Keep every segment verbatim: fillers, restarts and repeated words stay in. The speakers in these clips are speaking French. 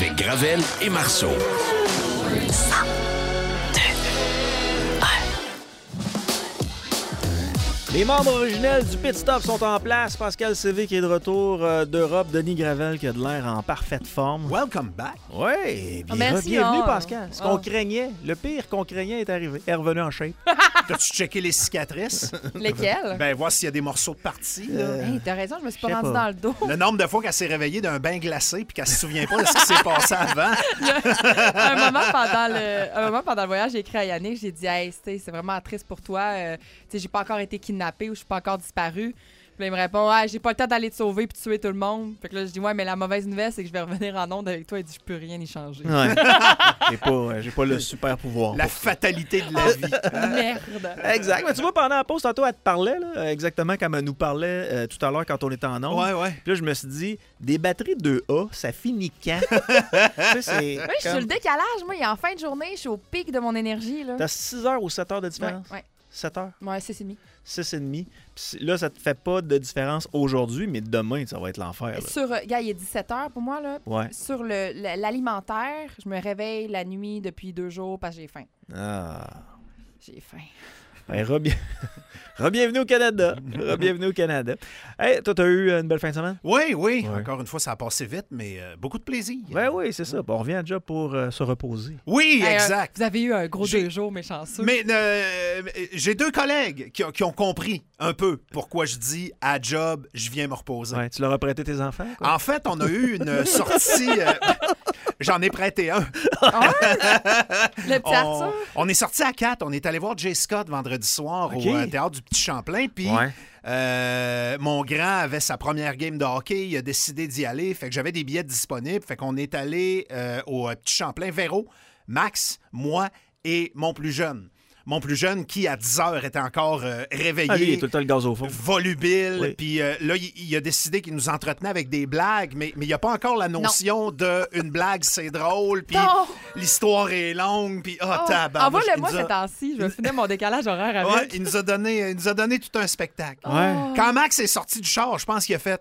avec Gravel et Marceau. Les membres originels du Pit Stop sont en place. Pascal Sévé qui est de retour euh, d'Europe. Denis Gravel qui a de l'air en parfaite forme. Welcome back. Oui, bien, Oh, merci, bienvenue oh. Pascal. Ce qu'on Oh. craignait, le pire qu'on craignait est arrivé. Elle est revenue en shape. T'as-tu checké les cicatrices? Lesquels? Ben, voir s'il y a des morceaux de partie. Là. Euh, Hey, t'as raison, je me suis pas je sais rendue pas. dans le dos. Le nombre de fois qu'elle s'est réveillée d'un bain glacé puis qu'elle se souvient pas de ce qui s'est passé avant. un, moment pendant le, un moment pendant le voyage, j'ai écrit à Yannick, j'ai dit « Hey, c'est c'est vraiment triste pour toi. Euh, tu sais, j'ai pas encore été kidnappée ou je suis pas encore disparue. » Puis là, il me répond « Ouais, j'ai pas le temps d'aller te sauver puis de tuer tout le monde. » Fait que là, je dis « Ouais, mais la mauvaise nouvelle, c'est que je vais revenir en onde avec toi. » Il dit « Je peux rien y changer. Ouais. j'ai, pas, euh, j'ai pas le super pouvoir. La fatalité de la vie. » Merde. Exact. Mais tu vois, pendant la pause, tantôt, elle te parlait, là, exactement comme elle nous parlait euh, tout à l'heure quand on était en onde. Ouais, ouais. Puis là, je me suis dit, des batteries deux A, ça finit quand? Tu sais, c'est Oui, je suis sur le décalage. Moi, il est en fin de journée, je suis au pic de mon énergie. Là. T'as six heures ou sept heures de Ouais, différence? ouais. sept heures? Ouais, c'est demi. six et demi. Puis là, ça te fait pas de différence aujourd'hui, mais demain, ça va être l'enfer. là. Sur, euh, gars, il est dix-sept heures pour moi. Là. Ouais. Sur le, le- l'alimentaire, je me réveille la nuit depuis deux jours parce que j'ai faim. Ah. J'ai faim. Ben, rebien... Rebienvenue au Canada. Rebienvenue au Canada. Hey, toi, t'as eu une belle fin de semaine? Oui, oui. Ouais. Encore une fois, ça a passé vite, mais euh, beaucoup de plaisir. Ben oui, c'est ça. Bon, on revient à job pour euh, se reposer. Oui, Hey, euh, exact. vous avez eu un gros J'ai- deux jours, mes chanceux. Mais euh, j'ai deux collègues qui, ont- qui ont compris un peu pourquoi je dis à job, je viens me reposer. Ouais, tu leur as prêté tes enfants? Quoi? En fait, on a eu une sortie. euh, J'en ai prêté un. Ah! Le petit On, Arthur. on est sorti à quatre. On est allé voir Jay Scott vendredi soir OK. au euh, théâtre du Petit Champlain. Puis Ouais. euh, mon grand avait sa première game de hockey. Il a décidé d'y aller. Fait que j'avais des billets disponibles. Fait qu'on est allé euh, au euh, Petit Champlain. Véro, Max, moi et mon plus jeune. Mon plus jeune qui, à dix heures, était encore euh, réveillé. Ah, lui, il est tout le temps le gaz au fond. Volubile, Oui. puis euh, là, il, il a décidé qu'il nous entretenait avec des blagues, mais mais il n'y a pas encore la notion de une blague, c'est drôle, puis Non. l'histoire est longue, puis ah, Oh, tabarnouche, envoie-le il moi nous a- ces temps-ci. Je vais finir mon décalage horaire Ouais, avec. il nous a donné, il nous a donné tout un spectacle. Ouais. Quand Max est sorti du char, je pense qu'il a fait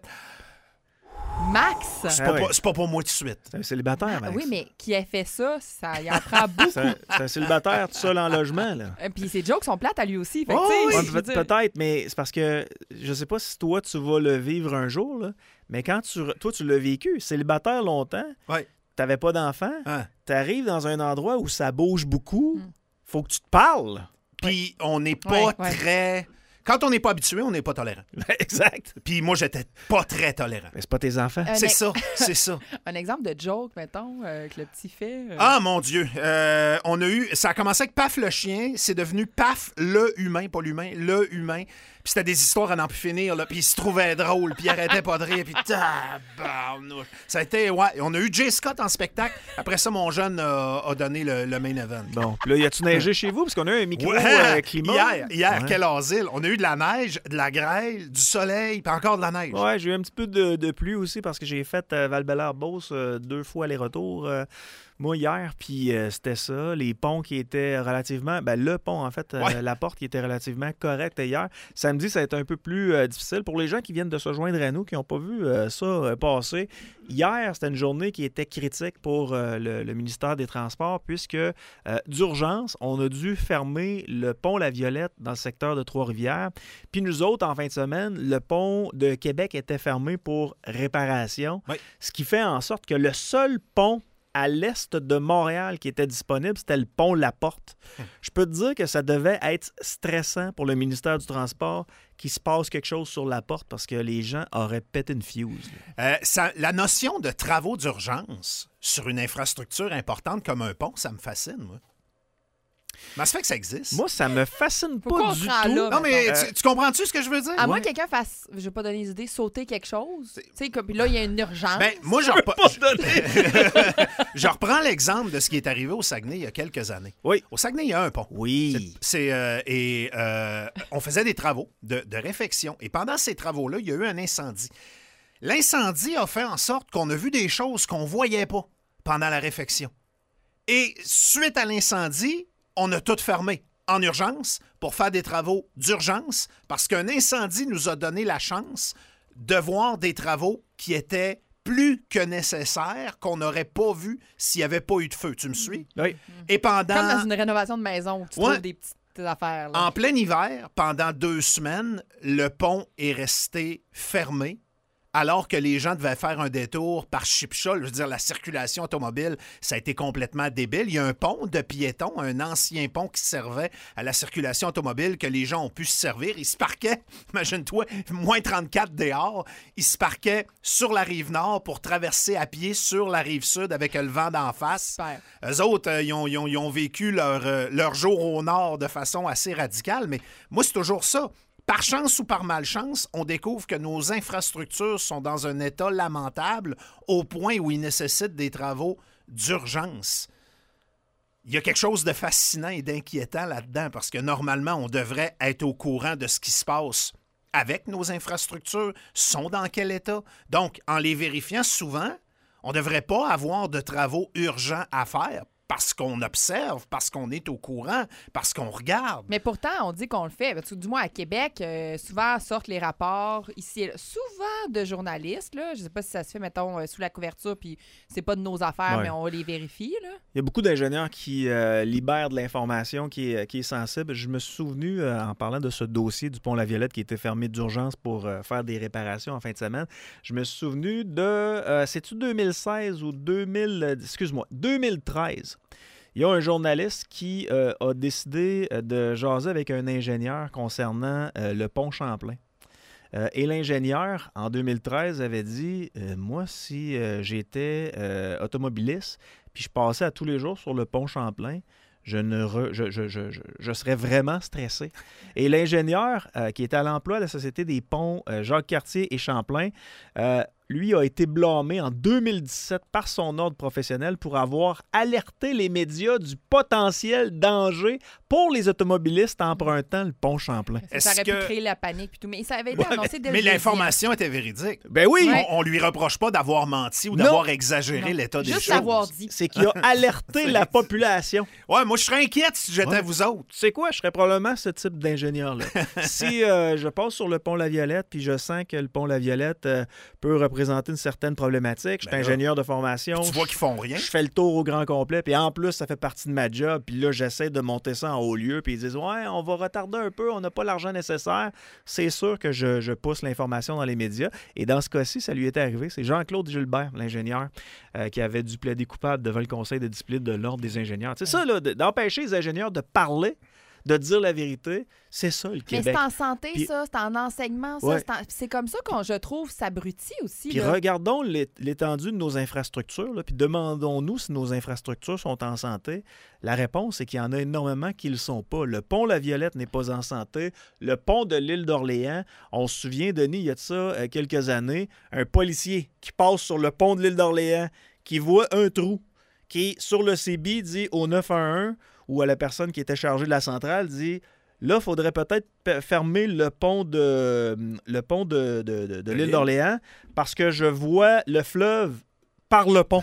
Max. c'est Ah pas, oui. pour- c'est pas pour moi tout de suite. C'est un célibataire, Max. Oui, mais qui a fait ça, ça il en prend beaucoup. C'est un, c'est un célibataire tout seul en logement, là. Et puis ses jokes sont plates à lui aussi. Fait que, Oh, tu sais, oui. Ouais, je veux peut- dire- peut-être, mais c'est parce que je sais pas si toi, tu vas le vivre un jour, là, mais quand tu, re- toi, tu l'as vécu, célibataire longtemps, Ouais. t'avais pas d'enfant, Hein. t'arrives dans un endroit où ça bouge beaucoup, Mm. faut que tu te parles. Puis on n'est pas Ouais, ouais. très... Quand on n'est pas habitué, on n'est pas tolérant. Exact. Puis moi, j'étais pas très tolérant. Mais c'est pas tes enfants. Un C'est ex- ça, c'est ça. Un exemple de joke, mettons, euh, que le petit fait. euh, Ah, mon Dieu. Euh, on a eu... Ça a commencé avec Paf le chien. C'est devenu Paf le humain, pas l'humain, le humain. Puis c'était des histoires à n'en plus finir, là. Puis il se trouvait drôle, puis il arrêtait pas de rire, puis tabarnouche. Ça a été... Ouais, on a eu Jay Scott en spectacle. Après ça, mon jeune a, a donné le, le main event. Bon, puis là, y a-tu neigé chez vous? Parce qu'on a eu un micro Ouais. euh, climat. Hier, hier Ouais. quel asile. On a eu de la neige, de la grêle, du soleil, puis encore de la neige. Ouais, j'ai eu un petit peu de, de pluie aussi parce que j'ai fait euh, Val-Bélair-Beauce euh, deux fois aller-retour. euh, moi, hier, puis euh, c'était ça. Les ponts qui étaient relativement... Ben, le pont, en fait, euh, Ouais. la porte qui était relativement correcte hier. Samedi, ça a été un peu plus euh, difficile. Pour les gens qui viennent de se joindre à nous, qui n'ont pas vu euh, ça euh, passer, hier, c'était une journée qui était critique pour euh, le, le ministère des Transports puisque, euh, d'urgence, on a dû fermer le pont La Violette dans le secteur de Trois-Rivières. Puis nous autres, en fin de semaine, le pont de Québec était fermé pour réparation, Oui. ce qui fait en sorte que le seul pont à l'est de Montréal qui était disponible, c'était le pont La Porte. Je peux te dire que ça devait être stressant pour le ministère du Transport qu'il se passe quelque chose sur La Porte parce que les gens auraient pété une fuse. là. Euh, ça- la notion de travaux d'urgence sur une infrastructure importante comme un pont, ça me fascine, moi. Mais ça fait que ça existe. Moi, ça me fascine Pourquoi pas on du se rend tout. là? non, mais Euh, tu, tu comprends-tu ce que je veux dire? À moins Ouais. que quelqu'un fasse, je vais pas donner des idées, sauter quelque chose. Tu sais, comme puis là, il y a une urgence. Ben, moi, je, repa- je reprends l'exemple de ce qui est arrivé au Saguenay il y a quelques années. Oui. Au Saguenay, il y a un pont. Oui. C'est, c'est, euh, et euh, on faisait des travaux de, de réfection. Et pendant ces travaux-là, il y a eu un incendie. L'incendie a fait en sorte qu'on a vu des choses qu'on ne voyait pas pendant la réfection. Et suite à l'incendie, on a tout fermé en urgence pour faire des travaux d'urgence parce qu'un incendie nous a donné la chance de voir des travaux qui étaient plus que nécessaire qu'on n'aurait pas vu s'il n'y avait pas eu de feu. Tu me suis? Oui. Et pendant... Comme dans une rénovation de maison où tu Ouais. trouves des petites affaires. Là. En plein hiver, pendant deux semaines, le pont est resté fermé alors que les gens devaient faire un détour par Chipchol. Je veux dire, la circulation automobile, ça a été complètement débile. Il y a un pont de piétons, un ancien pont qui servait à la circulation automobile que les gens ont pu se servir. Ils se parquaient, imagine-toi, moins trente-quatre dehors. Ils se parquaient sur la rive nord pour traverser à pied sur la rive sud avec le vent d'en face. Super. Eux autres, euh, ils, ont, ils ont- ils ont vécu leur, euh, leur jour au nord de façon assez radicale, mais moi, c'est toujours ça. Par chance ou par malchance, on découvre que nos infrastructures sont dans un état lamentable au point où ils nécessitent des travaux d'urgence. Il y a quelque chose de fascinant et d'inquiétant là-dedans parce que normalement, on devrait être au courant de ce qui se passe avec nos infrastructures, sont dans quel état. Donc, en les vérifiant souvent, on ne devrait pas avoir de travaux urgents à faire parce qu'on observe, parce qu'on est au courant, parce qu'on regarde. Mais pourtant, on dit qu'on le fait. Parce que, du moins, à Québec, euh, souvent sortent les rapports ici et là. Souvent de journalistes. Là. Je ne sais pas si ça se fait, mettons, euh, sous la couverture, puis c'est pas de nos affaires, Ouais. mais on les vérifie. Là. Il y a beaucoup d'ingénieurs qui euh, libèrent de l'information qui est, qui est sensible. Je me suis souvenu, euh, en parlant de ce dossier du pont La Violette qui était fermé d'urgence pour euh, faire des réparations en fin de semaine, je me suis souvenu de, euh, c'est-tu deux mille seize ou deux mille, euh, excuse-moi, deux mille treize. Il y a un journaliste qui euh, a décidé de jaser avec un ingénieur concernant euh, le pont Champlain. Euh, et l'ingénieur, en deux mille treize, avait dit euh, « Moi, si euh, j'étais euh, automobiliste, puis je passais à tous les jours sur le pont Champlain, je, ne re- je, je, je, je, je serais vraiment stressé. » Et l'ingénieur, euh, qui était à l'emploi de la Société des ponts euh, Jacques-Cartier et Champlain, euh, lui a été blâmé en deux mille dix-sept par son ordre professionnel pour avoir alerté les médias du potentiel danger pour les automobilistes empruntant le pont Champlain. Ça Est-ce aurait que- pu créer la panique. Puis tout. Mais ça avait été Ouais, annoncé dès le mais jeudi, l'information était véridique. Ben oui! Ouais. On, on lui reproche pas d'avoir menti ou Non. d'avoir exagéré Non. l'état des Juste choses. l'avoir dit. C'est qu'il a alerté la population. Ouais, moi, je serais inquiète si j'étais Ouais. vous autres. Tu sais quoi? Je serais probablement ce type d'ingénieur-là. Si euh, je passe sur le pont La Violette puis je sens que le pont La Violette euh, peut représenter une certaine problématique, je suis Ben là, ingénieur de formation. Tu vois je- qu'ils font rien. Je fais le tour au grand complet, puis en plus, ça fait partie de ma job. Puis là, j'essaie de monter ça en haut lieu, puis ils disent « Ouais, on va retarder un peu, on n'a pas l'argent nécessaire. » C'est sûr que je, je pousse l'information dans les médias. Et dans ce cas-ci, ça lui était arrivé. C'est Jean-Claude Gilbert, l'ingénieur, euh, qui avait dû plaider coupable devant le Conseil de discipline de l'Ordre des ingénieurs. C'est ça, là, de- d'empêcher les ingénieurs de parler, de dire la vérité. C'est ça, le Mais Québec. c'est en santé, Puis- ça. C'est en enseignement, ça. Ouais. C'est en- C'est comme ça qu'on, je trouve, s'abrutit aussi. Puis là. regardons l'é- l'étendue de nos infrastructures, là, puis demandons-nous si nos infrastructures sont en santé. La réponse, c'est qu'il y en a énormément qui ne le sont pas. Le pont La Violette n'est pas en santé. Le pont de l'île d'Orléans, on se souvient, Denis, il y a de ça euh, quelques années, un policier qui passe sur le pont de l'île d'Orléans, qui voit un trou, qui, sur le C B, dit au neuf un un ou à la personne qui était chargée de la centrale, dit... Là, il faudrait peut-être pe- fermer le pont de, le pont de, de- de- de l'île l'île. d'Orléans parce que je vois le fleuve par le pont.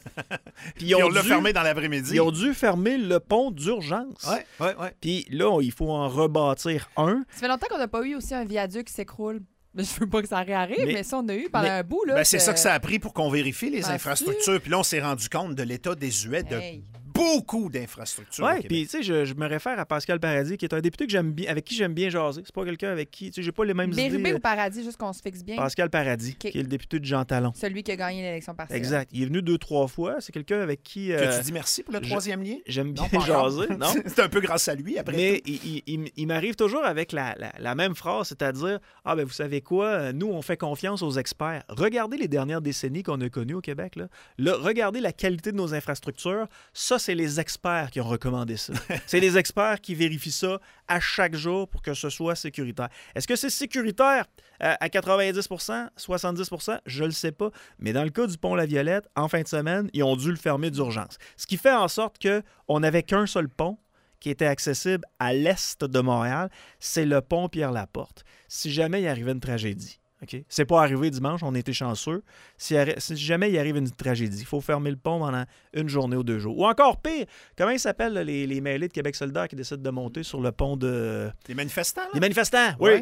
Puis Puis on dû- l'a fermé dans l'après-midi. Ils ont dû fermer le pont d'urgence. Ouais, ouais, ouais. Puis là, il faut en rebâtir un. Ça fait longtemps qu'on n'a pas eu aussi un viaduc qui s'écroule. Mais je veux pas que ça réarrive, mais, Mais- ça, on a eu pendant mais- un bout. Là, Ben, c'est ça que ça a pris pour qu'on vérifie les Penses-tu? infrastructures. Puis là, on s'est rendu compte de l'état désuet de Hey. beaucoup d'infrastructures. au Oui, Québec. puis tu sais, je, je me réfère à Pascal Paradis, qui est un député que j'aime bien, avec qui j'aime bien jaser. C'est pas quelqu'un avec qui, tu sais, j'ai pas les mêmes Bérubé idées. ou Paradis, juste qu'on se fixe bien. Pascal Paradis, Ok. qui est le député de Jean Talon. Celui qui a gagné l'élection partielle. Exact. Il est venu deux, trois fois. C'est quelqu'un avec qui Que euh, tu dis merci pour le je- troisième lien? j'aime bien Non, pas encore. jaser. Non? C'est un peu grâce à lui, après Mais tout. il, il- il- il m'arrive toujours avec la, la- la même phrase, c'est-à-dire « Ah, ben vous savez quoi, euh, nous, on fait confiance aux experts. » Regardez les dernières décennies qu'on a connues au Québec. Là. Là, regardez la qualité de nos infrastructures. Ça, c'est les experts qui ont recommandé ça. C'est les experts qui vérifient ça à chaque jour pour que ce soit sécuritaire. Est-ce que c'est sécuritaire euh, à quatre-vingt-dix pour cent, soixante-dix pour cent? Je ne le sais pas. Mais dans le cas du pont La Violette, en fin de semaine, ils ont dû le fermer d'urgence. Ce qui fait en sorte qu'on n'avait qu'un seul pont qui était accessible à l'est de Montréal, c'est le pont Pierre-Laporte. Si jamais il arrivait une tragédie, OK? C'est pas arrivé dimanche, on était chanceux. Si, arri- si jamais il arrive une tragédie, il faut fermer le pont pendant une journée ou deux jours. Ou encore pire, comment ils s'appellent là, les, les mêlés de Québec solidaire qui décident de monter sur le pont de... Les manifestants, là? Les manifestants, oui. Ouais.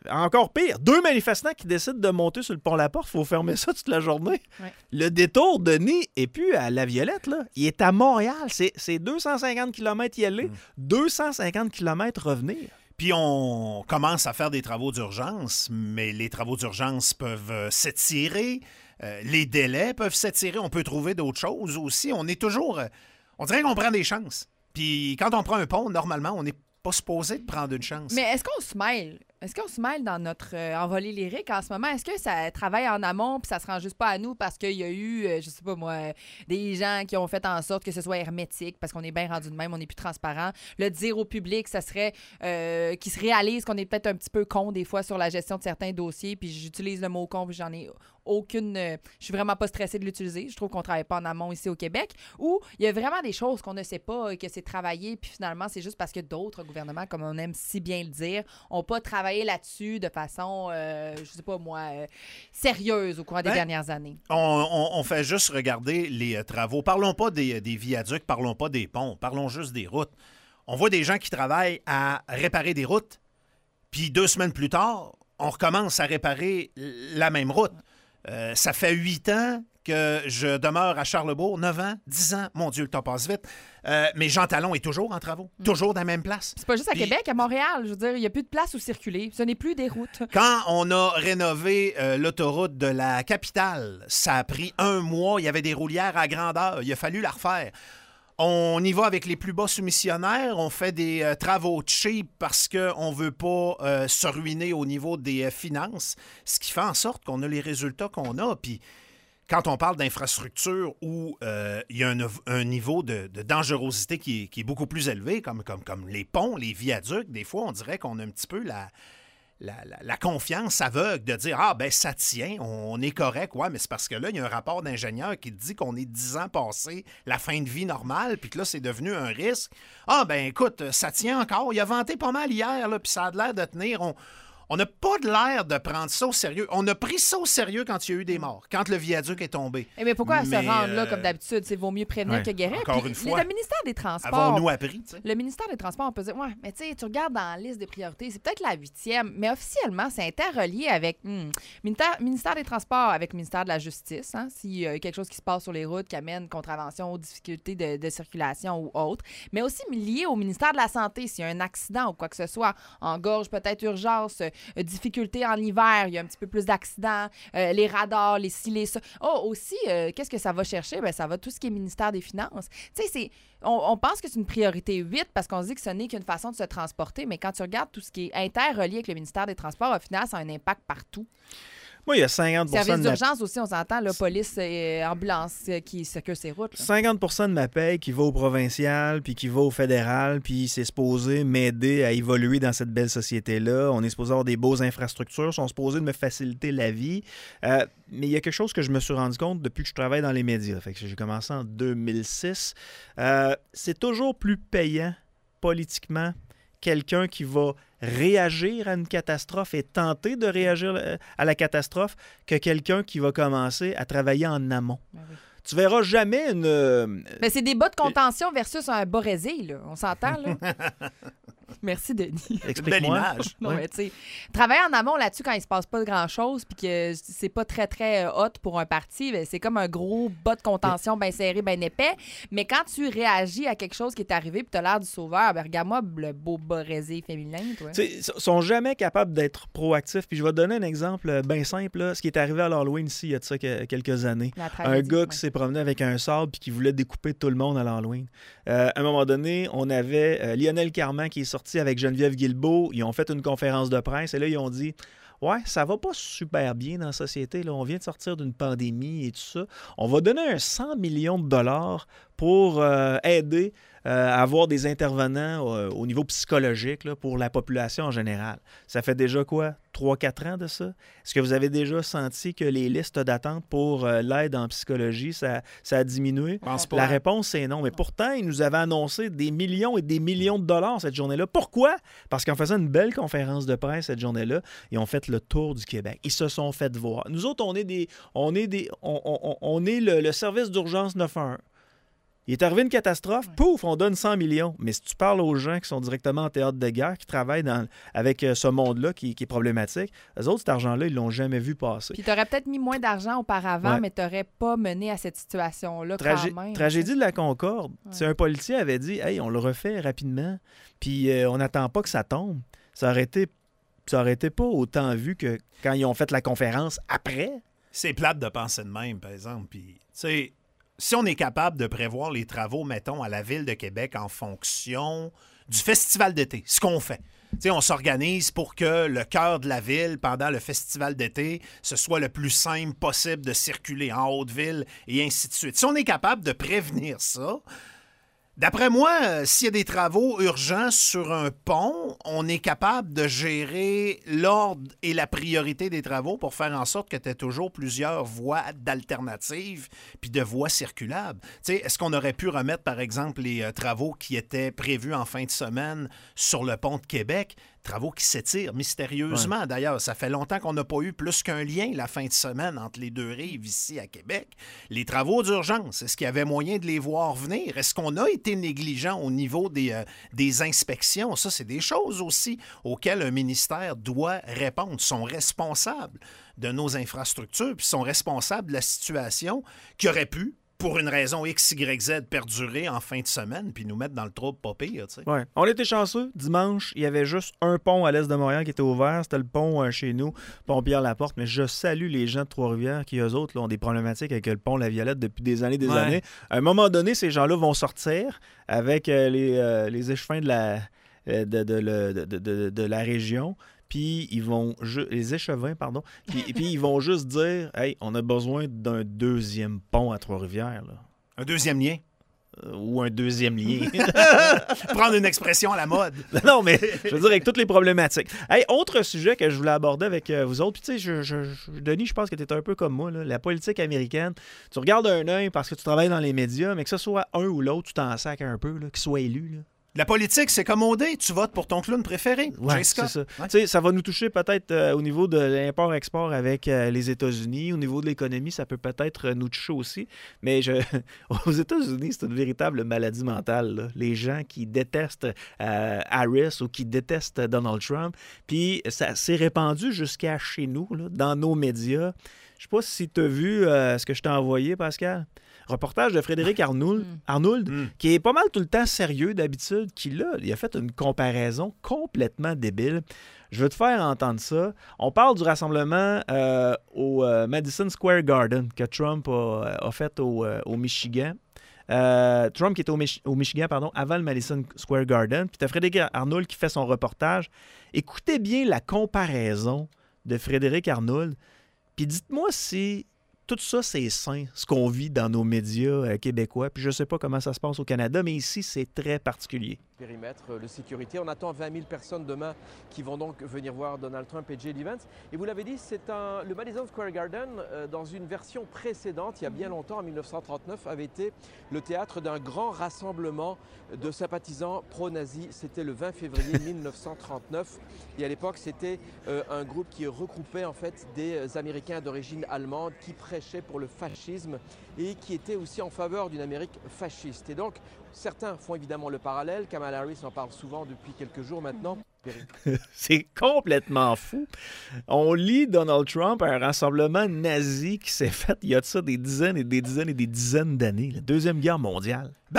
encore pire, deux manifestants qui décident de monter sur le pont La Porte, il faut fermer ça toute la journée. Ouais. Le détour de Denis est plus à La Violette, là. Il est à Montréal. C'est, c'est deux cent cinquante kilomètres y aller, mmh. deux cent cinquante kilomètres revenir. Puis on commence à faire des travaux d'urgence, mais les travaux d'urgence peuvent euh, s'étirer, euh, les délais peuvent s'étirer, on peut trouver d'autres choses aussi. On est toujours... Euh, on dirait qu'on prend des chances. Puis quand on prend un pont, normalement, on n'est pas supposé de prendre une chance. Mais est-ce qu'on se mêle? Est-ce qu'on se mêle dans notre euh, envolée lyrique en ce moment? Est-ce que ça travaille en amont puis ça se rend juste pas à nous parce qu'il y a eu, euh, je sais pas moi, euh, des gens qui ont fait en sorte que ce soit hermétique parce qu'on est bien rendu de même, on n'est plus transparent. Le dire au public, ça serait euh, qu'ils se réalisent qu'on est peut-être un petit peu con des fois sur la gestion de certains dossiers. Puis j'utilise le mot con puis j'en ai aucune... Euh, je suis vraiment pas stressée de l'utiliser. Je trouve qu'on travaille pas en amont ici au Québec. Ou il y a vraiment des choses qu'on ne sait pas et que c'est travaillé puis finalement, c'est juste parce que d'autres gouvernements, comme on aime si bien le dire, n'ont pas travaillé là-dessus de façon, euh, je sais pas moi, euh, sérieuse au cours des ben, dernières années. On, on, on fait juste regarder les euh, travaux. Parlons pas des, des viaducs, parlons pas des ponts, parlons juste des routes. On voit des gens qui travaillent à réparer des routes, puis deux semaines plus tard, on recommence à réparer la même route. Euh, ça fait huit ans que je demeure à Charlebourg, neuf ans, dix ans. Mon Dieu, le temps passe vite. Euh, mais Jean Talon est toujours en travaux, mm. toujours dans la même place. C'est pas juste à Puis, Québec, à Montréal. Je veux dire, il n'y a plus de place où circuler. Ce n'est plus des routes. Quand on a rénové euh, l'autoroute de la capitale, ça a pris un mois. Il y avait des roulières à grandeur. Il a fallu la refaire. On y va avec les plus bas soumissionnaires. On fait des euh, travaux cheap parce qu'on ne veut pas euh, se ruiner au niveau des euh, finances, ce qui fait en sorte qu'on a les résultats qu'on a. Puis quand on parle d'infrastructure où euh, il y a un, un niveau de, de dangerosité qui est, qui est beaucoup plus élevé, comme, comme, comme les ponts, les viaducs, des fois, on dirait qu'on a un petit peu la... La, la, la confiance aveugle de dire « Ah, ben ça tient, on, on est correct. » Ouais, mais c'est parce que là, il y a un rapport d'ingénieur qui dit qu'on est dix ans passé la fin de vie normale, puis que là, c'est devenu un risque. « Ah, ben écoute, ça tient encore. Il a vanté pas mal hier, là, puis ça a l'air de tenir. » On on n'a pas de l'air de prendre ça au sérieux. On a pris ça au sérieux quand il y a eu des morts, quand le viaduc est tombé. Eh mais pourquoi mais, se rendre là, euh... comme d'habitude? C'est vaut mieux prévenir ouais, que guérir. Encore Puis, une fois, le ministère des Transports... avons-nous appris? T'sais? Le ministère des Transports, on peut dire, ouais, mais tu sais, tu regardes dans la liste des priorités, c'est peut-être la huitième, mais officiellement, c'est interrelié avec hmm, ministère, ministère des Transports, avec le ministère de la Justice, hein, s'il y a quelque chose qui se passe sur les routes qui amène contravention aux difficultés de, de circulation ou autre, mais aussi lié au ministère de la Santé, s'il y a un accident ou quoi que ce soit, engorge peut-être urgence, euh, difficulté en hiver, il y a un petit peu plus d'accidents, euh, les radars, les ci, les ça. Oh, aussi, euh, qu'est-ce que ça va chercher? Bien, ça va tout ce qui est ministère des Finances. Tu sais, c'est... On, on pense que c'est une priorité huit parce qu'on se dit que ce n'est qu'une façon de se transporter, mais quand tu regardes tout ce qui est interrelié avec le ministère des Transports, au final, ça a un impact partout. Moi, il y a cinquante pour cent Service de ma... d'urgence aussi, on s'entend, là, police et ambulance euh, qui circulent ces routes. Là. cinquante pour cent de ma paye qui va au provincial, puis qui va au fédéral, puis c'est supposé m'aider à évoluer dans cette belle société-là. On est supposé avoir des beaux infrastructures, ils sont supposés de me faciliter la vie. Euh, mais il y a quelque chose que je me suis rendu compte depuis que je travaille dans les médias. Fait que j'ai commencé en deux mille six. Euh, c'est toujours plus payant politiquement quelqu'un qui va réagir à une catastrophe et tenter de réagir à la catastrophe que quelqu'un qui va commencer à travailler en amont. Ben oui. Tu verras jamais une... Mais c'est des bas de contention versus un bas résé, là. On s'entend, là? Merci, Denis. Belle image. Non, oui. mais tu sais, travailler en amont là-dessus quand il se passe pas grand-chose puis que c'est pas très, très hot pour un parti, bien, c'est comme un gros bas de contention bien serré, bien épais. Mais quand tu réagis à quelque chose qui est arrivé puis t'as l'air du sauveur, ben regarde-moi le beau bas résé féminin, toi. Tu sais, ils sont jamais capables d'être proactifs. Puis je vais te donner un exemple bien simple. Là. Ce qui est arrivé à l'Halloween ici, il y a de ça quelques années. Un gars ouais. qui s'est promené avec un sabre puis qui voulait découper tout le monde à l'Halloween. Euh, à un moment donné, on avait euh, Lionel Carman qui est sorti avec Geneviève Guilbeault. Ils ont fait une conférence de presse et là, ils ont dit « Ouais, ça va pas super bien dans la société. Là. On vient de sortir d'une pandémie et tout ça. On va donner un cent millions de dollars pour euh, aider euh, à avoir des intervenants euh, au niveau psychologique là, pour la population en général. » Ça fait déjà quoi? trois quatre ans de ça? Est-ce que vous avez déjà senti que les listes d'attente pour euh, l'aide en psychologie, ça, ça a diminué? La réponse, c'est non. Mais pourtant, ils nous avaient annoncé des millions et des millions de dollars cette journée-là. Pourquoi? Parce qu'en faisant une belle conférence de presse cette journée-là, ils ont fait le tour du Québec. Ils se sont fait voir. Nous autres, on est des, on est des, on, on, on est le, le service d'urgence neuf un un. Il est arrivé une catastrophe, ouais. Pouf, on donne cent millions. Mais si tu parles aux gens qui sont directement en théâtre de guerre, qui travaillent dans, avec euh, ce monde-là qui, qui est problématique, eux autres, cet argent-là, ils l'ont jamais vu passer. Puis tu aurais peut-être mis moins d'argent auparavant, ouais. mais tu n'aurais pas mené à cette situation-là Tragé- quand même. Tragédie de la Concorde. Ouais. Un policier avait dit, hey, on le refait rapidement, puis euh, on n'attend pas que ça tombe. Ça aurait été, ça aurait été pas autant vu que quand ils ont fait la conférence après. C'est plate de penser de même, par exemple. Puis, tu sais, si on est capable de prévoir les travaux, mettons, à la Ville de Québec en fonction du festival d'été, ce qu'on fait. T'sais, on s'organise pour que le cœur de la ville, pendant le festival d'été, ce soit le plus simple possible de circuler en Haute-Ville et ainsi de suite. Si on est capable de prévenir ça, d'après moi, euh, s'il y a des travaux urgents sur un pont, on est capable de gérer l'ordre et la priorité des travaux pour faire en sorte que tu aies toujours plusieurs voies d'alternatives puis de voies circulables. T'sais, est-ce qu'on aurait pu remettre, par exemple, les euh, travaux qui étaient prévus en fin de semaine sur le pont de Québec? Travaux qui s'étirent mystérieusement. Ouais. D'ailleurs, ça fait longtemps qu'on n'a pas eu plus qu'un lien la fin de semaine entre les deux rives ici à Québec. Les travaux d'urgence, est-ce qu'il y avait moyen de les voir venir? Est-ce qu'on a été négligent au niveau des, euh, des inspections? Ça, c'est des choses aussi auxquelles un ministère doit répondre. Ils sont responsables de nos infrastructures, puis sont responsables de la situation qui aurait pu, pour une raison X, Y, Z, perdurer en fin de semaine puis nous mettre dans le trouble pas pire, tu sais. Ouais. On était chanceux. Dimanche, il y avait juste un pont à l'est de Montréal qui était ouvert. C'était le pont euh, chez nous, pont Pierre-Laporte. Mais je salue les gens de Trois-Rivières qui, eux autres, là, ont des problématiques avec le pont La Violette depuis des années des ouais. années. À un moment donné, ces gens-là vont sortir avec euh, les, euh, les échevins de la, euh, de, de, de, de, de, de la région. Puis ils vont ju- les échevins, pardon. Puis, puis ils vont juste dire, hey, on a besoin d'un deuxième pont à Trois-Rivières. Là. Un deuxième lien. Euh, ou un deuxième lien. Prendre une expression à la mode. Non, mais je veux dire, avec toutes les problématiques. Hey, autre sujet que je voulais aborder avec euh, vous autres. Puis tu sais, je, je, je, Denis, je pense que tu es un peu comme moi. Là. La politique américaine, tu regardes un œil parce que tu travailles dans les médias, mais que ce soit un ou l'autre, tu t'en sacs un peu, là, qu'il soit élu. Là. La politique, c'est commodé. Tu votes pour ton clown préféré, ouais, Jessica. C'est ça. Ouais. Ça va nous toucher peut-être euh, au niveau de l'import-export avec euh, les États-Unis. Au niveau de l'économie, ça peut peut-être euh, nous toucher aussi. Mais je... aux États-Unis, c'est une véritable maladie mentale. Là. Les gens qui détestent euh, Harris ou qui détestent Donald Trump. Puis ça s'est répandu jusqu'à chez nous, là, dans nos médias. Je sais pas si tu as vu euh, ce que je t'ai envoyé, Pascal. Reportage de Frédéric Arnould, mm. Arnould mm. qui est pas mal tout le temps sérieux d'habitude, qui là, il a fait une comparaison complètement débile. Je veux te faire entendre ça. On parle du rassemblement euh, au euh, Madison Square Garden que Trump a, a fait au, euh, au Michigan. Euh, Trump qui était au, Mich- au Michigan pardon, avant le Madison Square Garden. Puis tu as Frédéric Arnould qui fait son reportage. Écoutez bien la comparaison de Frédéric Arnould. Puis dites-moi si... Tout ça, c'est sain, ce qu'on vit dans nos médias euh, québécois. Puis je ne sais pas comment ça se passe au Canada, mais ici, c'est très particulier. Périmètre de sécurité. On attend vingt mille personnes demain qui vont donc venir voir Donald Trump et J D. Vance. Et vous l'avez dit, c'est un, le Madison Square Garden, euh, dans une version précédente, il y a bien longtemps, en dix-neuf cent trente-neuf, avait été le théâtre d'un grand rassemblement de sympathisants pro-nazis. C'était le vingt février dix-neuf cent trente-neuf. Et à l'époque, c'était euh, un groupe qui regroupait en fait des Américains d'origine allemande qui prêchaient pour le fascisme et qui étaient aussi en faveur d'une Amérique fasciste. Et donc, certains font évidemment le parallèle. Kamala Harris en parle souvent depuis quelques jours maintenant. C'est complètement fou. On lit Donald Trump à un rassemblement nazi qui s'est fait il y a de ça des dizaines et des dizaines et des dizaines d'années. La Deuxième Guerre mondiale. Ben,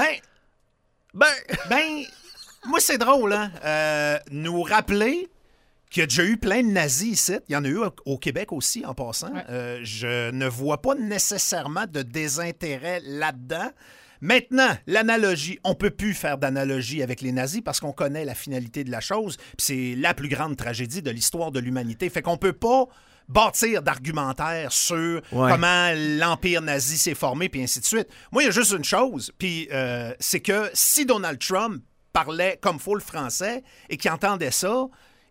ben, ben, moi c'est drôle, hein? Euh, nous rappeler qu'il y a déjà eu plein de nazis ici. Il y en a eu au Québec aussi, en passant. Ouais. Euh, je ne vois pas nécessairement de désintérêt là-dedans. Maintenant, l'analogie, on ne peut plus faire d'analogie avec les nazis parce qu'on connaît la finalité de la chose. Puis c'est la plus grande tragédie de l'histoire de l'humanité. Fait qu'on ne peut pas bâtir d'argumentaire sur ouais. comment l'empire nazi s'est formé, puis ainsi de suite. Moi, il y a juste une chose, puis euh, c'est que si Donald Trump parlait comme faut le français et qu'il entendait ça,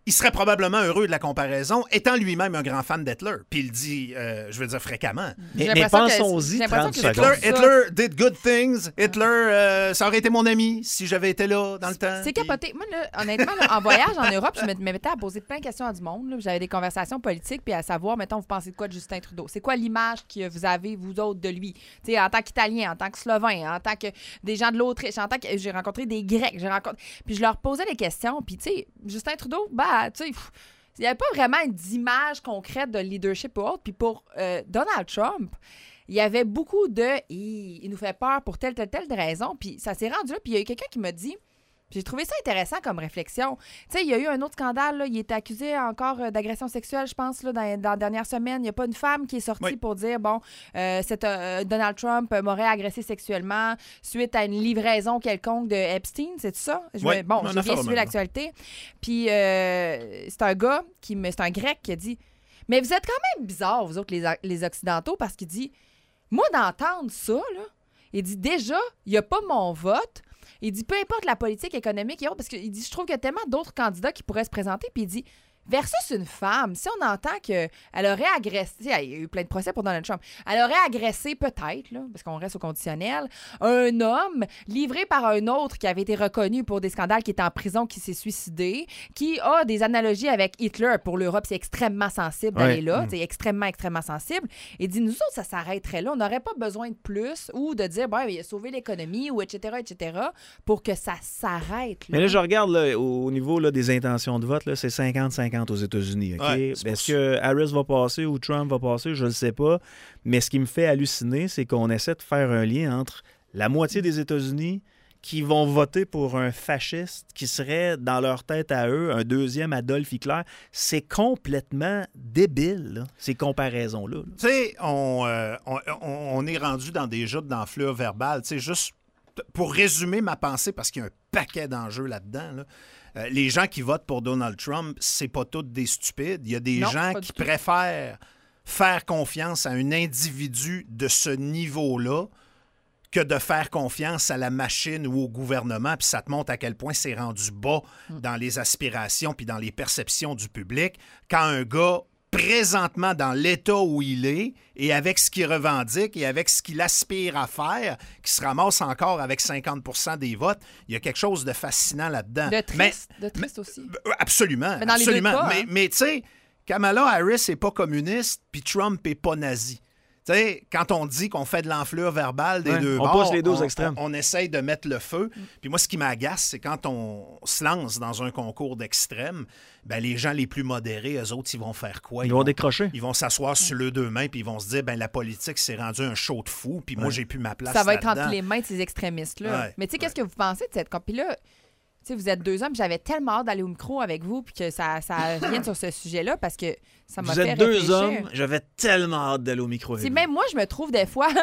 il serait probablement heureux de la comparaison, étant lui-même un grand fan d'Hitler. Puis il le dit, euh, je veux dire, fréquemment. Mais, mais pensons-y trente secondes. Hitler, Hitler did good things. Hitler, euh, ça aurait été mon ami si j'avais été là dans le temps. C'est puis... capoté. Moi, là, honnêtement, là, en voyage en Europe, je me mettais à poser plein de questions à du monde. Là. J'avais des conversations politiques, puis à savoir, mettons, vous pensez de quoi de Justin Trudeau? C'est quoi l'image que vous avez, vous autres, de lui? T'sais, en tant qu'Italien, en tant que Slovèn, en tant que des gens de l'Autriche, en tant que... J'ai rencontré des Grecs, j'ai rencontré... Puis je leur posais des questions, puis tu sais, Justin Trudeau, bah, tu sais... Il n'y avait pas vraiment d'image concrète de leadership ou autre. Puis pour euh, Donald Trump, il y avait beaucoup de « il, il nous fait peur pour telle, telle, telle raison ». Puis ça s'est rendu là. Puis il y a eu quelqu'un qui m'a dit, j'ai trouvé ça intéressant comme réflexion. Tu sais, il y a eu un autre scandale. Là, il était accusé encore d'agression sexuelle, je pense, là, dans, dans la dernière semaine. Il n'y a pas une femme qui est sortie oui. pour dire, bon, euh, c'est, euh, Donald Trump m'aurait agressé sexuellement suite à une livraison quelconque de Epstein, c'est ça? Je oui, me, bon, j'ai bien suivi l'actualité. Puis euh, c'est un gars, qui me, c'est un Grec qui a dit, mais vous êtes quand même bizarres, vous autres, les, les Occidentaux, parce qu'il dit, moi, d'entendre ça, là, il dit, déjà, il n'y a pas mon vote. Il dit, peu importe la politique économique et autres, parce qu'il dit, je trouve qu'il y a tellement d'autres candidats qui pourraient se présenter, puis il dit, versus une femme, si on entend qu'elle aurait agressé, il y a eu plein de procès pour Donald Trump, elle aurait agressé peut-être, là, parce qu'on reste au conditionnel, un homme livré par un autre qui avait été reconnu pour des scandales, qui est en prison, qui s'est suicidé, qui a des analogies avec Hitler. Pour l'Europe, c'est extrêmement sensible d'aller ouais. là, c'est mmh. extrêmement, extrêmement sensible. Et dit, nous autres, ça s'arrêterait là. On n'aurait pas besoin de plus ou de dire, bon, il a sauvé l'économie ou et cetera, et cetera, pour que ça s'arrête. Là. Mais là, je regarde là, au niveau là, des intentions de vote, là, c'est cinquante cinquante aux États-Unis. Okay? Ouais, Est-ce que Harris va passer ou Trump va passer? Je ne le sais pas. Mais ce qui me fait halluciner, c'est qu'on essaie de faire un lien entre la moitié des États-Unis qui vont voter pour un fasciste qui serait, dans leur tête à eux, un deuxième Adolf Hitler. C'est complètement débile, là, ces comparaisons-là. Tu sais, on, euh, on, on est rendu dans des jeux d'enflure verbale. Tu sais, juste pour résumer ma pensée, parce qu'il y a un paquet d'enjeux là-dedans, là, Euh, les gens qui votent pour Donald Trump, c'est pas tous des stupides. Il y a des non, gens qui préfèrent faire confiance à un individu de ce niveau-là que de faire confiance à la machine ou au gouvernement. Puis ça te montre à quel point c'est rendu bas mm. dans les aspirations puis dans les perceptions du public. Quand un gars, présentement dans l'état où il est, et avec ce qu'il revendique et avec ce qu'il aspire à faire, qui se ramasse encore avec cinquante pour cent des votes, il y a quelque chose de fascinant là-dedans. De triste, mais, de triste aussi. Absolument, mais dans absolument. Les deux cas, mais hein? mais tu sais, Kamala Harris n'est pas communiste, puis Trump n'est pas nazi. Tu sais, quand on dit qu'on fait de l'enflure verbale des ouais, deux on bords, pousse les deux on, extrêmes. On, on essaye de mettre le feu. Mm. Puis moi, ce qui m'agace, c'est quand on se lance dans un concours d'extrêmes, ben les gens les plus modérés, eux autres, ils vont faire quoi? Ils, ils vont vont décrocher. Ils vont s'asseoir mm. sur leurs deux mains, puis ils vont se dire, ben la politique, c'est rendu un show de fou, puis ouais. moi, j'ai plus ma place Ça va là-dedans. être entre les mains de ces extrémistes-là. Ouais, Mais tu sais, qu'est-ce ouais. que vous pensez de cette copie-là? Tu sais, vous êtes deux hommes, j'avais tellement hâte d'aller au micro avec vous puis que ça, ça vienne sur ce sujet-là parce que ça m'a vous fait êtes deux réfléchir. hommes, j'avais tellement hâte d'aller au micro avec vous. Même moi, je me trouve des fois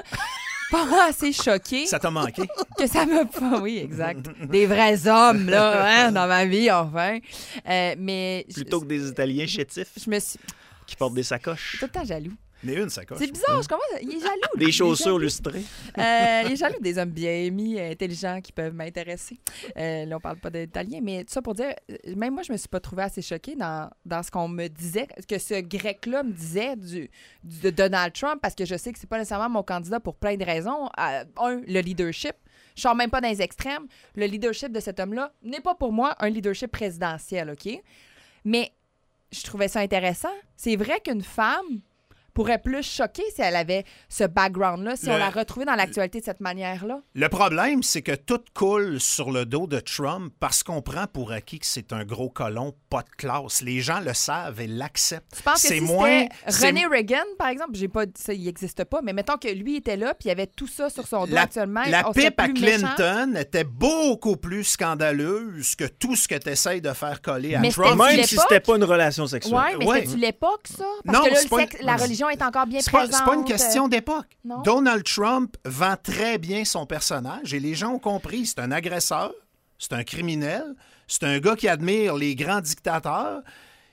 pas assez choquée. Ça t'a manqué? Que ça m'a pas, oui, exact. Des vrais hommes, là, hein, dans ma vie, enfin. Euh, mais Plutôt je, que des Italiens chétifs je me suis... qui portent des sacoches. Tout le temps jaloux. Mais une sacoche. C'est bizarre, je commence. Il est jaloux. Des chaussures lustrées. Euh, il est jaloux des hommes bien mis, intelligents qui peuvent m'intéresser. Euh, là, on parle pas d'italien, mais tout ça pour dire, même moi, je me suis pas trouvée assez choquée dans, dans ce qu'on me disait, que ce grec-là me disait du, du, de Donald Trump, parce que je sais que c'est pas nécessairement mon candidat pour plein de raisons. Euh, un, le leadership. Je sors même pas dans les extrêmes. Le leadership de cet homme-là n'est pas pour moi un leadership présidentiel, OK? Mais je trouvais ça intéressant. C'est vrai qu'une femme pourrait plus choquer si elle avait ce background-là, si le, on la retrouvait dans l'actualité de cette manière-là. Le problème, c'est que tout coule sur le dos de Trump parce qu'on prend pour acquis que c'est un gros colon, pas de classe. Les gens le savent et l'acceptent. Tu penses que c'est si moins, c'était René Reagan, par exemple, j'ai pas ça, il n'existe pas, mais mettons que lui était là puis il y avait tout ça sur son dos la, actuellement. La on pipe à Clinton méchant. était beaucoup plus scandaleuse que tout ce que tu essayes de faire coller à mais Trump. Même si c'était pas une relation sexuelle. Oui, mais ouais. c'était-tu l'époque, ça? Parce non, que là, c'est le pas sexe, une... la religion est encore bien c'est présente. Pas, c'est pas une question d'époque. Non? Donald Trump vend très bien son personnage et les gens ont compris. C'est un agresseur, c'est un criminel, c'est un gars qui admire les grands dictateurs.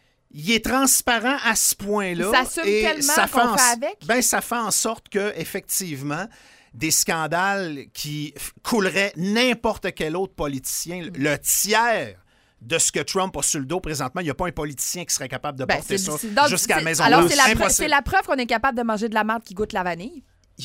Il est transparent à ce point-là. Il s'assume et tellement ça fait qu'on en, fait avec. Ben, ça fait en sorte que, effectivement, des scandales qui couleraient n'importe quel autre politicien, mm. le tiers de ce que Trump a sur le dos présentement. Il n'y a pas un politicien qui serait capable de Ben, porter c'est- ça c'est- donc, jusqu'à la c'est- Maison Alors, Blanche. c'est la, preuve- Impossible. c'est la preuve qu'on est capable de manger de la menthe qui goûte la vanille.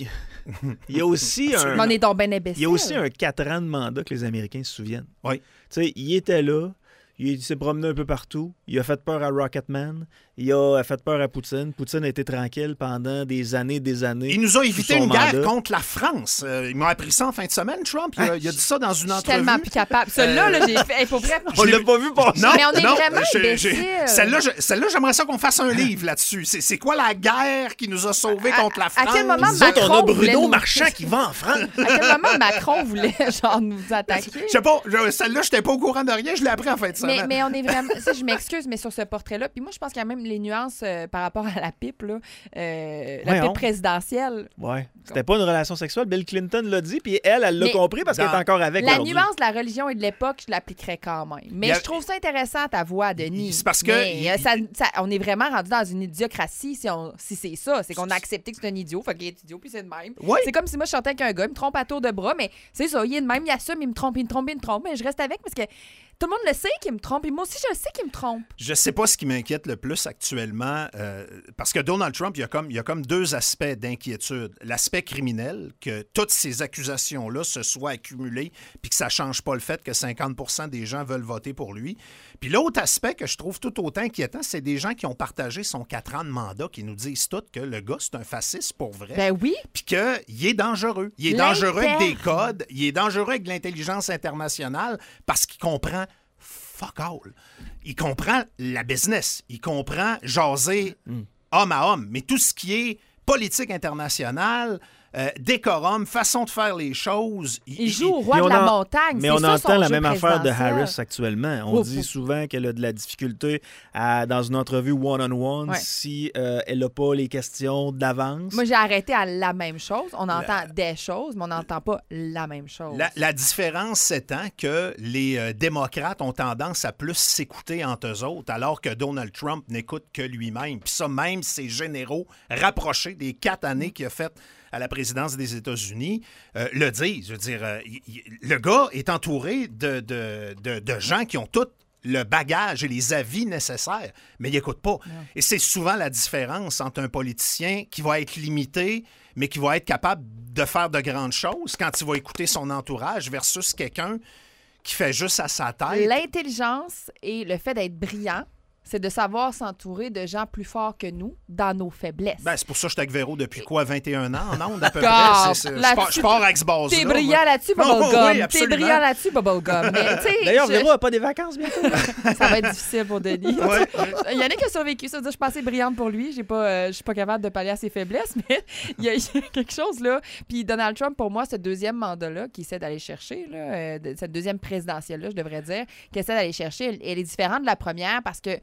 Il y a aussi un... Mais on est donc ben imbécile. Il y a aussi un quatre ans de mandat que les Américains se souviennent. Oui. Tu sais, il était là, il s'est promené un peu partout, il a fait peur à Rocketman, il a fait peur à Poutine. Poutine a été tranquille pendant des années des années. Il nous a sous évité son une guerre mandat. contre la France. Euh, il m'a appris ça en fin de semaine, Trump. Il a, il a dit ça dans une Je suis entrevue. tellement plus capable. Celui-là, là, j'ai fait. Hey, pour vrai. On l'a pas vu passer. Non, Mais on est non, vraiment j'ai- j'ai- imbéciles. Celle-là, je- celle-là, j'aimerais ça qu'on fasse un livre là-dessus. C'est, c'est quoi la guerre qui nous a sauvés À- contre la à France? quel moment Nous autres, on a Macron voulait Bruno nous- Marchand qui va en France. À quel moment Macron voulait, genre, nous attaquer? Je sais pas, je- celle-là, je n'étais pas au courant de rien. Je l'ai appris en fin de Mais, semaine. mais on est vraiment. Ça, je m'excuse, mais sur ce portrait-là, puis moi, je pense qu'il y a même les nuances euh, par rapport à la pipe, là, euh, la Voyons. pipe présidentielle. Ouais. C'était pas une relation sexuelle. Bill Clinton l'a dit, puis elle, elle l'a Mais compris parce qu'elle est dans- encore avec La aujourd'hui. nuance de la religion et de l'époque, je l'appliquerais quand même. Mais Il y a- je trouve ça intéressant, ta voix, Denis. C'est parce que Mais, il- euh, ça- ça- on est vraiment rendu dans une idiocratie si, on, si c'est ça. C'est qu'on a accepté que c'est un idiot, fait qu'il est idiot, puis c'est de même. Oui. C'est comme si moi, je sortais avec un gars, il me trompe à tour de bras, mais c'est ça, il est de même, il assume, il me trompe, il me trompe, il me trompe, mais je reste avec parce que tout le monde le sait qu'il me trompe, et moi aussi, je le sais qu'il me trompe. Je sais pas ce qui m'inquiète le plus actuellement, euh, parce que Donald Trump, il y a comme, il y a comme deux aspects d'inquiétude. L'aspect criminel, que toutes ces accusations-là se soient accumulées, puis que ça change pas le fait que cinquante pour cent des gens veulent voter pour lui. Puis l'autre aspect que je trouve tout autant inquiétant, c'est des gens qui ont partagé son quatre ans de mandat, qui nous disent tous que le gars, c'est un fasciste pour vrai. Ben oui. Puis qu'il est dangereux. Il est dangereux avec des L'interne. codes, il est dangereux avec l'intelligence internationale parce qu'il comprend fuck all. Il comprend la business, il comprend jaser homme à homme, mais tout ce qui est politique internationale, euh, décorum, façon de faire les choses... Il joue au roi Puis de on la en- montagne. Mais c'est on ça, entend son la jeu même affaire de présidentiel. Harris actuellement. On Ouf, dit ouf. souvent qu'elle a de la difficulté à, dans une entrevue one-on-one Ouais. si euh, elle n'a pas les questions d'avance. Moi, j'ai arrêté à la même chose. On entend des choses, mais on n'entend pas la même chose. La, la différence étant que les euh, démocrates ont tendance à plus s'écouter entre eux autres, alors que Donald Trump n'écoute que lui-même. Puis ça, même ses généraux rapprochés des quatre années qu'il a faites à la présidence des États-Unis euh, le disent. Je veux dire, euh, il- il- le gars est entouré de, de, de, de gens qui ont tout le bagage et les avis nécessaires, mais il n'écoute pas. Et c'est souvent la différence entre un politicien qui va être limité, mais qui va être capable de faire de grandes choses quand il va écouter son entourage versus quelqu'un qui fait juste à sa tête. L'intelligence et le fait d'être brillant, c'est de savoir s'entourer de gens plus forts que nous dans nos faiblesses. Ben, c'est pour ça que je suis avec Véro depuis quoi, vingt et un ans en ondes à peu God, près. C'est- c'est- la je, pars, je pars avec ce base-là. T'es brillant là-dessus, Non, Bubblegum. oui, T'es absolument. brillant là-dessus, Bubblegum. Mais, tu sais, D'ailleurs, je- Véro n'a pas des vacances bientôt. ça va être difficile pour Denis. Ouais. Yannick a survécu ça. Je suis pas assez brillante pour lui. J'ai pas, euh, je suis pas capable de pallier à ses faiblesses, mais il y, a il y a quelque chose là. Puis Donald Trump, pour moi, ce deuxième mandat-là qu'il essaie d'aller chercher, là, euh, de- cette deuxième présidentielle-là, je devrais dire, qu'il essaie d'aller chercher, elle, elle est différente de la première parce que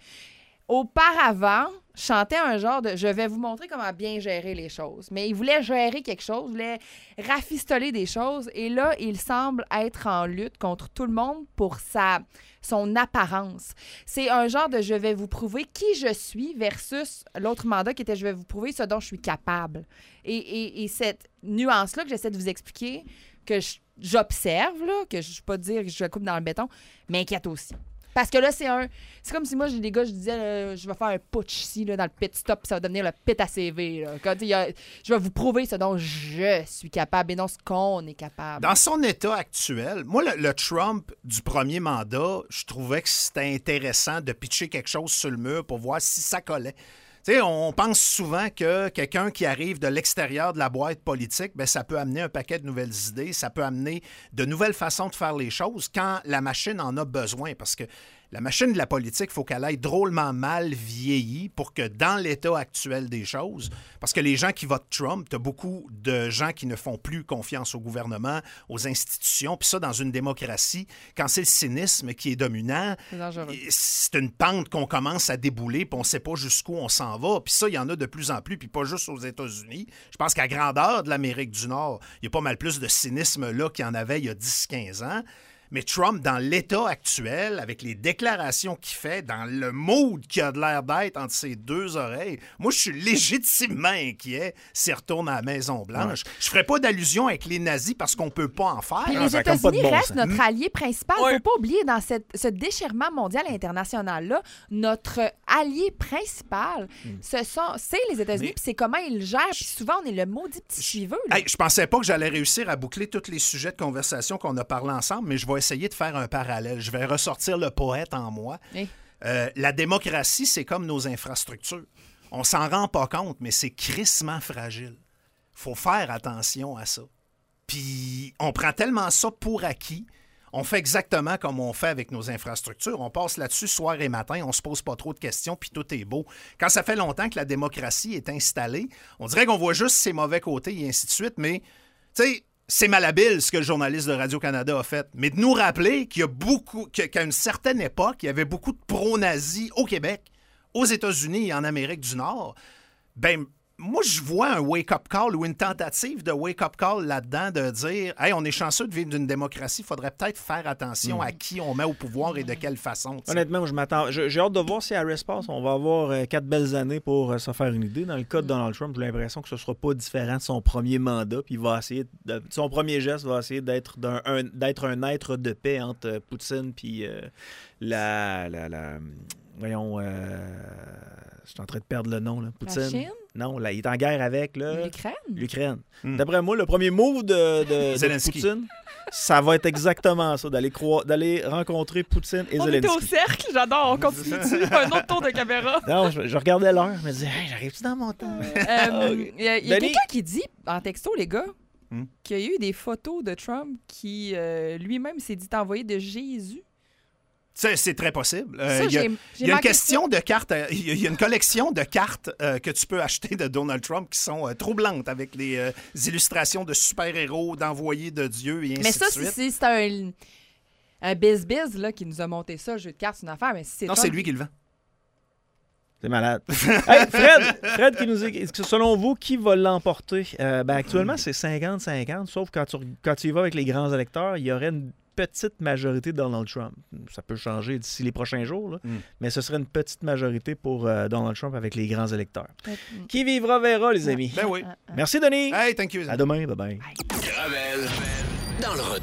auparavant, chantait un genre de « je vais vous montrer comment bien gérer les choses ». Mais il voulait gérer quelque chose, il voulait rafistoler des choses. Et là, il semble être en lutte contre tout le monde pour sa, son apparence. C'est un genre de « je vais vous prouver qui je suis » versus l'autre mandat qui était « je vais vous prouver ce dont je suis capable ». Et, et, et cette nuance-là que j'essaie de vous expliquer, que je- j'observe, là, que je ne vais pas dire que je la coupe dans le béton, m'inquiète aussi. Parce que là, c'est un. C'est comme si moi, j'ai des gars, je disais, euh, je vais faire un putsch ici, là, dans le pit stop, puis ça va devenir le pit à C V. Là. Quand il y a- je vais vous prouver ce dont je suis capable et non ce qu'on est capable. Dans son état actuel, moi, le, le Trump du premier mandat, je trouvais que c'était intéressant de pitcher quelque chose sur le mur pour voir si ça collait. Tu sais, on pense souvent que quelqu'un qui arrive de l'extérieur de la boîte politique, bien, ça peut amener un paquet de nouvelles idées, ça peut amener de nouvelles façons de faire les choses quand la machine en a besoin. Parce que la machine de la politique, il faut qu'elle aille drôlement mal vieilli pour que dans l'état actuel des choses, parce que les gens qui votent Trump, tu as beaucoup de gens qui ne font plus confiance au gouvernement, aux institutions, puis ça, dans une démocratie, quand c'est le cynisme qui est dominant, C'est dangereux. c'est une pente qu'on commence à débouler, puis on ne sait pas jusqu'où on s'en va. Puis ça, il y en a de plus en plus, puis pas juste aux États-Unis. Je pense qu'à grandeur de l'Amérique du Nord, il y a pas mal plus de cynisme là qu'il y en avait il y a dix quinze ans. Mais Trump, dans l'état actuel, avec les déclarations qu'il fait, dans le mood qu'il a de l'air d'être entre ses deux oreilles, moi, je suis légitimement inquiet s'il retourne à la Maison-Blanche. Ouais. Je ferai pas d'allusion avec les nazis parce qu'on peut pas en faire. Puis Alors, les États-Unis bon restent sens. notre allié principal. Il Ouais. ne faut pas oublier, dans cette, ce déchirement mondial et international-là, notre allié principal, mm. ce sont, c'est les États-Unis, Mais... puis c'est comment ils le gèrent. Puis souvent, on est le maudit petit suiveux. Hey, je pensais pas que j'allais réussir à boucler tous les sujets de conversation qu'on a parlé ensemble, mais je vais essayer de faire un parallèle. Je vais ressortir le poète en moi. Oui. Euh, la démocratie, c'est comme nos infrastructures. On s'en rend pas compte, mais c'est crissement fragile. Faut faire attention à ça. Puis on prend tellement ça pour acquis. On fait exactement comme on fait avec nos infrastructures. On passe là-dessus soir et matin, on se pose pas trop de questions, puis tout est beau. Quand ça fait longtemps que la démocratie est installée, on dirait qu'on voit juste ses mauvais côtés et ainsi de suite, mais, tu sais, c'est malhabile ce que le journaliste de Radio-Canada a fait. Mais de nous rappeler qu'il y a beaucoup, qu'à une certaine époque, il y avait beaucoup de pro-nazis au Québec, aux États-Unis et en Amérique du Nord, ben moi, je vois un wake-up call ou une tentative de wake-up call là-dedans de dire « Hey, on est chanceux de vivre d'une démocratie, il faudrait peut-être faire attention mmh. à qui on met au pouvoir et de quelle façon. » Honnêtement, je m'attends. J'ai hâte de voir si Harris passe. On va avoir euh, quatre belles années pour euh, se faire une idée. Dans le cas de Donald Trump, j'ai l'impression que ce ne sera pas différent de son premier mandat. Puis il va essayer de, son premier geste va essayer d'être un, un, d'être un être de paix entre euh, Poutine puis euh, la, la, la... Voyons... Euh, je suis en train de perdre le nom. Là. Poutine. La Chine? Non, là, il est en guerre avec là, l'Ukraine. L'Ukraine. Mm. D'après moi, le premier move de, de, de Poutine, ça va être exactement ça, d'aller, croi- d'aller rencontrer Poutine et on Zelensky. On était au cercle, j'adore, on continue un autre tour de caméra. Non, je, je regardais l'heure, je me disais, hey, j'arrive-tu dans mon temps? Il euh, okay. y a, y a Denis? quelqu'un qui dit, en texto, les gars, mm. qu'il y a eu des photos de Trump qui, euh, lui-même, s'est dit envoyer de Jésus. C'est, c'est très possible. Euh, ça, il y a, j'ai, j'ai il y a une question ça. de cartes. Euh, il y a une collection de cartes euh, que tu peux acheter de Donald Trump qui sont euh, troublantes avec les euh, illustrations de super-héros, d'envoyés de Dieu et ainsi mais ça, de suite. Mais ça, c'est un, un biz-biz là, qui nous a monté ça, le jeu de cartes, c'est une affaire. Mais si c'est non, Trump, c'est lui qui le vend. C'est malade. Hey, Fred, Fred qui nous dit, selon vous, qui va l'emporter? Euh, ben, actuellement, c'est cinquante cinquante, sauf quand tu, quand tu y vas avec les grands électeurs, il y aurait une petite majorité de Donald Trump. Ça peut changer d'ici les prochains jours, là, mm. mais ce serait une petite majorité pour euh, Donald Trump avec les grands électeurs. Mm. Qui vivra verra, les amis. Ben oui. Merci, Denis. Hey, thank you. À demain. Bye-bye. Gravel dans le